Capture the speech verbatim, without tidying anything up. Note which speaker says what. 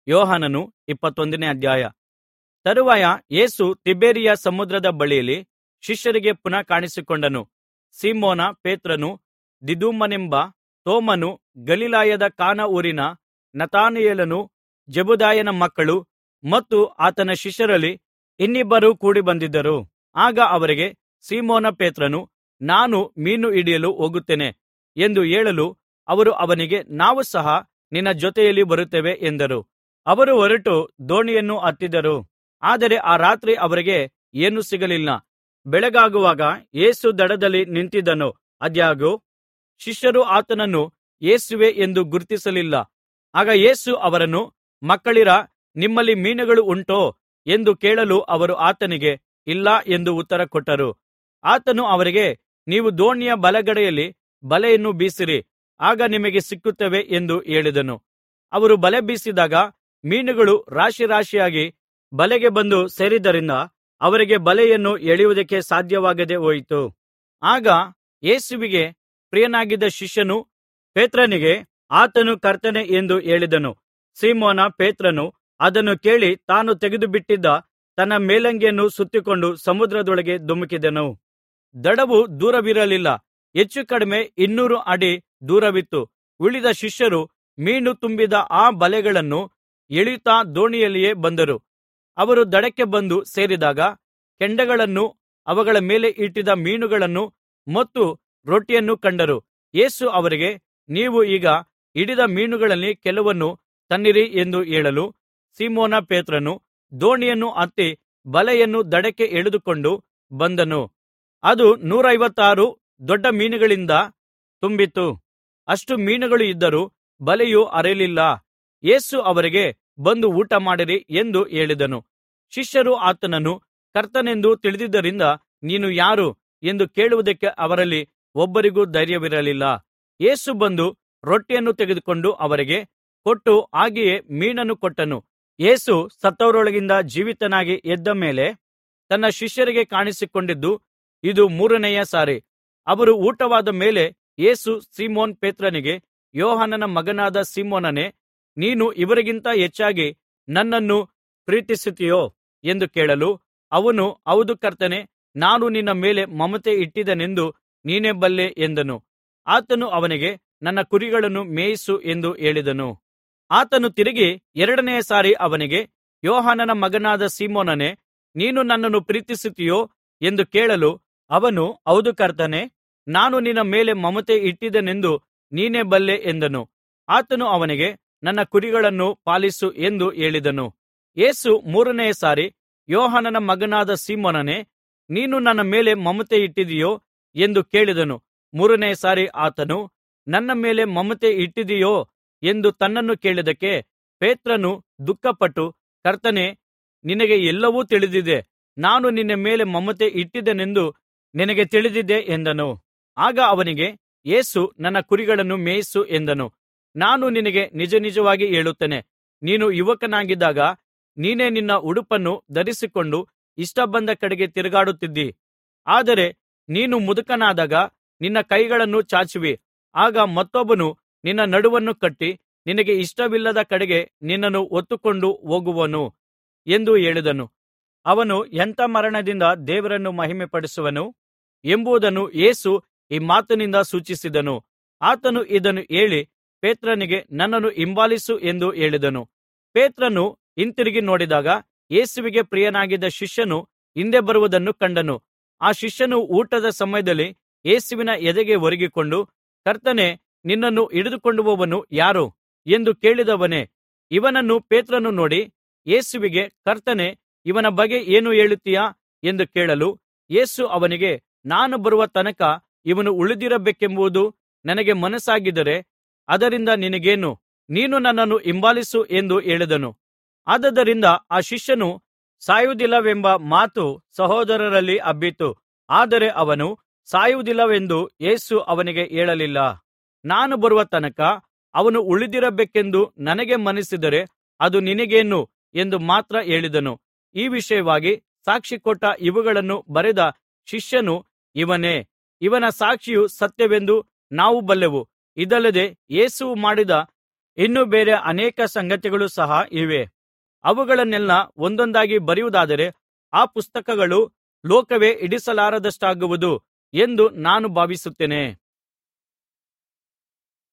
Speaker 1: ಯೋಹಾನನು ಇಪ್ಪತ್ತೊಂದನೇ ಅಧ್ಯಾಯ. ತರುವಾಯ ಯೇಸು ತಿಬೇರಿಯ ಸಮುದ್ರದ ಬಳಿಯಲ್ಲಿ ಶಿಷ್ಯರಿಗೆ ಪುನಃ ಕಾಣಿಸಿಕೊಂಡನು. ಸೀಮೋನ ಪೇತ್ರನು, ದಿದುಮನೆಂಬ ತೋಮನು, ಗಲಿಲಾಯದ ಕಾನಾ ಊರಿನ ನತಾನಯೇಲನು, ಜೆಬೆದಾಯನ ಮಕ್ಕಳು ಮತ್ತು ಆತನ ಶಿಷ್ಯರಲ್ಲಿ ಇನ್ನಿಬ್ಬರು ಕೂಡಿಬಂದಿದ್ದರು. ಆಗ ಅವರಿಗೆ ಸೀಮೋನ ಪೇತ್ರನು, ನಾನು ಮೀನು ಹಿಡಿಯಲು ಹೋಗುತ್ತೇನೆ ಎಂದು ಹೇಳಲು, ಅವರು ಅವನಿಗೆ, ನಾವು ಸಹ ನಿನ್ನ ಜೊತೆಯಲ್ಲಿ ಬರುತ್ತೇವೆ ಎಂದರು. ಅವರು ಹೊರಟು ದೋಣಿಯನ್ನು ಹತ್ತಿದರು. ಆದರೆ ಆ ರಾತ್ರಿ ಅವರಿಗೆ ಏನೂ ಸಿಗಲಿಲ್ಲ. ಬೆಳಗಾಗುವಾಗ ಯೇಸು ದಡದಲ್ಲಿ ನಿಂತಿದ್ದನು. ಆದಾಗ್ಯೂ ಶಿಷ್ಯರು ಆತನನ್ನು ಯೇಸುವೇ ಎಂದು ಗುರುತಿಸಲಿಲ್ಲ. ಆಗ ಯೇಸು ಅವರನ್ನು, ಮಕ್ಕಳಿರಾ, ನಿಮ್ಮಲ್ಲಿ ಮೀನುಗಳು ಉಂಟೋ ಎಂದು ಕೇಳಲು ಅವರು ಆತನಿಗೆ, ಇಲ್ಲ ಎಂದು ಉತ್ತರ ಕೊಟ್ಟರು. ಆತನು ಅವರಿಗೆ, ನೀವು ದೋಣಿಯ ಬಲಗಡೆಯಲ್ಲಿ ಬಲೆಯನ್ನು ಬೀಸಿರಿ, ಆಗ ನಿಮಗೆ ಸಿಕ್ಕುತ್ತವೆ ಎಂದು ಹೇಳಿದನು. ಅವರು ಬಲೆ ಬೀಸಿದಾಗ ಮೀನುಗಳು ರಾಶಿ ರಾಶಿಯಾಗಿ ಬಲೆಗೆ ಬಂದು ಸೇರಿದ್ದರಿಂದ ಅವರಿಗೆ ಬಲೆಯನ್ನು ಎಳೆಯುವುದಕ್ಕೆ ಸಾಧ್ಯವಾಗದೆ ಹೋಯಿತು. ಆಗ ಯೇಸುವಿಗೆ ಪ್ರಿಯನಾಗಿದ್ದ ಶಿಷ್ಯನು ಪೇತ್ರನಿಗೆ, ಆತನು ಕರ್ತನೇ ಎಂದು ಹೇಳಿದನು. ಸೀಮೋನ ಪೇತ್ರನು ಅದನ್ನು ಕೇಳಿ ತಾನು ತೆಗೆದುಬಿಟ್ಟಿದ್ದ ತನ್ನ ಮೇಲಂಗಿಯನ್ನು ಸುತ್ತಿಕೊಂಡು ಸಮುದ್ರದೊಳಗೆ ಧುಮುಕಿದನು. ದಡವು ದೂರವಿರಲಿಲ್ಲ, ಹೆಚ್ಚು ಕಡಿಮೆ ಇನ್ನೂರು ಅಡಿ ದೂರವಿತ್ತು. ಉಳಿದ ಶಿಷ್ಯರು ಮೀನು ತುಂಬಿದ ಆ ಬಲೆಗಳನ್ನು ಎಳೆಯುತ್ತಾ ದೋಣಿಯಲ್ಲಿಯೇ ಬಂದರು. ಅವರು ದಡಕ್ಕೆ ಬಂದು ಸೇರಿದಾಗ ಕೆಂಡಗಳನ್ನೂ ಅವುಗಳ ಮೇಲೆ ಇಟ್ಟಿದ್ದ ಮೀನುಗಳನ್ನೂ ಮತ್ತು ರೊಟ್ಟಿಯನ್ನೂ ಕಂಡರು. ಯೇಸು ಅವರಿಗೆ, ನೀವು ಈಗ ಹಿಡಿದ ಮೀನುಗಳಲ್ಲಿ ಕೆಲವನ್ನು ತನ್ನಿರಿ ಎಂದು ಹೇಳಲು, ಸೀಮೋನ ಪೇತ್ರನು ದೋಣಿಯನ್ನು ಹತ್ತಿ ಬಲೆಯನ್ನು ದಡಕ್ಕೆ ಎಳೆದುಕೊಂಡು ಬಂದನು. ಅದು ನೂರೈವತ್ತಾರು ದೊಡ್ಡ ಮೀನುಗಳಿಂದ ತುಂಬಿತ್ತು. ಅಷ್ಟು ಮೀನುಗಳು ಇದ್ದರೂ ಬಲೆಯು ಹರಿಯಲಿಲ್ಲ. ಯೇಸು ಅವರಿಗೆ, ಬಂದು ಊಟಮಾಡಿರಿ ಎಂದು ಹೇಳಿದನು. ಶಿಷ್ಯರು ಆತನನ್ನು ಕರ್ತನೆಂದು ತಿಳಿದಿದ್ದರಿಂದ, ನೀನು ಯಾರು ಎಂದು ಕೇಳುವುದಕ್ಕೆ ಅವರಲ್ಲಿ ಒಬ್ಬರಿಗೂ ಧೈರ್ಯವಿರಲಿಲ್ಲ. ಯೇಸು ಬಂದು ರೊಟ್ಟಿಯನ್ನು ತೆಗೆದುಕೊಂಡು ಅವರಿಗೆ ಕೊಟ್ಟು ಹಾಗೆಯೇ ಮೀನನ್ನು ಕೊಟ್ಟನು. ಯೇಸು ಸತ್ತವರೊಳಗಿಂದ ಜೀವಿತನಾಗಿ ಎದ್ದ ಮೇಲೆ ತನ್ನ ಶಿಷ್ಯರಿಗೆ ಕಾಣಿಸಿಕೊಂಡಿದ್ದು ಇದು ಮೂರನೆಯ ಸಾರಿ. ಅವರು ಊಟವಾದ ಮೇಲೆ ಯೇಸು ಸೀಮೋನ್ ಪೇತ್ರನಿಗೆ, ಯೋಹಾನನ ಮಗನಾದ ಸೀಮೋನನೇ, ನೀನು ಇವರಿಗಿಂತ ಹೆಚ್ಚಾಗಿ ನನ್ನನ್ನು ಪ್ರೀತಿಸುತ್ತೀಯೋ ಎಂದು ಕೇಳಲು, ಅವನು, ಹೌದು ಕರ್ತನೇ, ನಾನು ನಿನ್ನ ಮೇಲೆ ಮಮತೆ ಇಟ್ಟಿದ್ದೇನೆಂದು ನೀನೇ ಬಲ್ಲೆ ಎಂದನು. ಆತನು ಅವನಿಗೆ, ನನ್ನ ಕುರಿಗಳನ್ನು ಮೇಯಿಸು ಎಂದು ಹೇಳಿದನು. ಆತನು ತಿರುಗಿ ಎರಡನೆಯ ಸಾರಿ ಅವನಿಗೆ, ಯೋಹಾನನ ಮಗನಾದ ಸೀಮೋನನೇ, ನೀನು ನನ್ನನ್ನು ಪ್ರೀತಿಸುತ್ತೀಯೋ ಎಂದು ಕೇಳಲು, ಅವನು, ಹೌದು ಕರ್ತನೇ, ನಾನು ನಿನ್ನ ಮೇಲೆ ಮಮತೆ ಇಟ್ಟಿದ್ದೇನೆಂದು ನೀನೇ ಬಲ್ಲೆ ಎಂದನು. ಆತನು ಅವನಿಗೆ, ನನ್ನ ಕುರಿಗಳನ್ನು ಪಾಲಿಸು ಎಂದು ಹೇಳಿದನು. ಯೇಸು ಮೂರನೆಯ ಸಾರಿ, ಯೋಹಾನನ ಮಗನಾದ ಸೀಮೋನನೇ, ನೀನು ನನ್ನ ಮೇಲೆ ಮಮತೆ ಇಟ್ಟಿದ್ದೀಯೋ ಎಂದು ಕೇಳಿದನು. ಮೂರನೆಯ ಸಾರಿ ಆತನು, ನನ್ನ ಮೇಲೆ ಮಮತೆ ಇಟ್ಟಿದ್ದೀಯೋ ಎಂದು ತನ್ನನ್ನು ಕೇಳಿದ್ದಕ್ಕೆ ಪೇತ್ರನು ದುಃಖಪಟ್ಟು, ಕರ್ತನೇ, ನಿನಗೆ ಎಲ್ಲವೂ ತಿಳಿದಿದೆ, ನಾನು ನಿನ್ನ ಮೇಲೆ ಮಮತೆ ಇಟ್ಟಿದ್ದೇನೆಂದು ನಿನಗೆ ತಿಳಿದಿದೆ ಎಂದನು. ಆಗ ಅವನಿಗೆ ಯೇಸು, ನನ್ನ ಕುರಿಗಳನ್ನು ಮೇಯಿಸು ಎಂದನು. ನಾನು ನಿನಗೆ ನಿಜನಿಜವಾಗಿ ಹೇಳುತ್ತೇನೆ, ನೀನು ಯುವಕನಾಗಿದ್ದಾಗ ನೀನೇ ನಿನ್ನ ಉಡುಪನ್ನು ಧರಿಸಿಕೊಂಡು ಇಷ್ಟ ಬಂದ ಕಡೆಗೆ ತಿರುಗಾಡುತ್ತಿದ್ದಿ. ಆದರೆ ನೀನು ಮುದುಕನಾದಾಗ ನಿನ್ನ ಕೈಗಳನ್ನು ಚಾಚುವಿ, ಆಗ ಮತ್ತೊಬ್ಬನು ನಿನ್ನ ನಡುವನ್ನು ಕಟ್ಟಿ ನಿನಗೆ ಇಷ್ಟವಿಲ್ಲದ ಕಡೆಗೆ ನಿನ್ನನ್ನು ಹೊತ್ತುಕೊಂಡು ಹೋಗುವನು ಎಂದು ಹೇಳಿದನು. ಅವನು ಎಂಥ ಮರಣದಿಂದ ದೇವರನ್ನು ಮಹಿಮೆಪಡಿಸುವನು ಎಂಬುದನ್ನು ಯೇಸು ಈ ಮಾತಿನಿಂದ ಸೂಚಿಸಿದನು. ಆತನು ಇದನ್ನು ಹೇಳಿ ಪೇತ್ರನಿಗೆ, ನನ್ನನ್ನು ಹಿಂಬಾಲಿಸು ಎಂದು ಹೇಳಿದನು. ಪೇತ್ರನು ಹಿಂತಿರುಗಿ ನೋಡಿದಾಗ ಯೇಸುವಿಗೆ ಪ್ರಿಯನಾಗಿದ್ದ ಶಿಷ್ಯನು ಹಿಂದೆ ಬರುವುದನ್ನು ಕಂಡನು. ಆ ಶಿಷ್ಯನು ಊಟದ ಸಮಯದಲ್ಲಿ ಯೇಸುವಿನ ಎದೆಗೆ ಒರಗಿಕೊಂಡು, ಕರ್ತನೇ, ನಿನ್ನನ್ನು ಹಿಡಿದುಕೊಂಡು ಹೋಗುವವನು ಯಾರು ಎಂದು ಕೇಳಿದವನೇ. ಇವನನ್ನು ಪೇತ್ರನು ನೋಡಿ ಯೇಸುವಿಗೆ, ಕರ್ತನೇ, ಇವನ ಬಗ್ಗೆ ಏನು ಹೇಳುತ್ತೀಯಾ ಎಂದು ಕೇಳಲು, ಯೇಸು ಅವನಿಗೆ, ನಾನು ಬರುವ ತನಕ ಇವನು ಉಳಿದಿರಬೇಕೆಂಬುದು ನನಗೆ ಮನಸ್ಸಾಗಿದ್ದರೆ ಅದರಿಂದ ನಿನಗೇನು, ನೀನು ನನ್ನನ್ನು ಹಿಂಬಾಲಿಸು ಎಂದು ಹೇಳಿದನು. ಆದುದರಿಂದ ಆ ಶಿಷ್ಯನು ಸಾಯುವುದಿಲ್ಲವೆಂಬ ಮಾತು ಸಹೋದರರಲ್ಲಿ ಹಬ್ಬಿತು. ಆದರೆ ಅವನು ಸಾಯುವುದಿಲ್ಲವೆಂದು ಯೇಸು ಅವನಿಗೆ ಹೇಳಲಿಲ್ಲ. ನಾನು ಬರುವ ತನಕ ಅವನು ಉಳಿದಿರಬೇಕೆಂದು ನನಗೆ ಮನಸ್ಸಿದ್ದರೆ ಅದು ನಿನಗೇನು ಎಂದು ಮಾತ್ರ ಹೇಳಿದನು. ಈ ವಿಷಯವಾಗಿ ಸಾಕ್ಷಿಕೊಟ್ಟ ಇವುಗಳನ್ನು ಬರೆದ ಶಿಷ್ಯನು ಇವನೇ. ಇವನ ಸಾಕ್ಷಿಯು ಸತ್ಯವೆಂದು ನಾವು ಬಲ್ಲೆವು. ಇದಲ್ಲದೆ ಯೇಸು ಮಾಡಿದ ಇನ್ನೂ ಬೇರೆ ಅನೇಕ ಸಂಗತಿಗಳು ಸಹ ಇವೆ. ಅವುಗಳನ್ನೆಲ್ಲಾ ಒಂದೊಂದಾಗಿ ಬರೆಯುವುದಾದರೆ ಆ ಪುಸ್ತಕಗಳು ಲೋಕವೇ ಹಿಡಿಸಲಾರದಷ್ಟಾಗುವುದು ಎಂದು ನಾನು ಭಾವಿಸುತ್ತೇನೆ.